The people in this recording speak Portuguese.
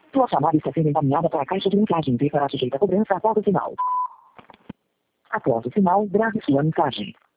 Sua chamada está sendo encaminhada para a caixa de mensagem e estará sujeita a cobrança após o sinal. Após o sinal, grave sua mensagem.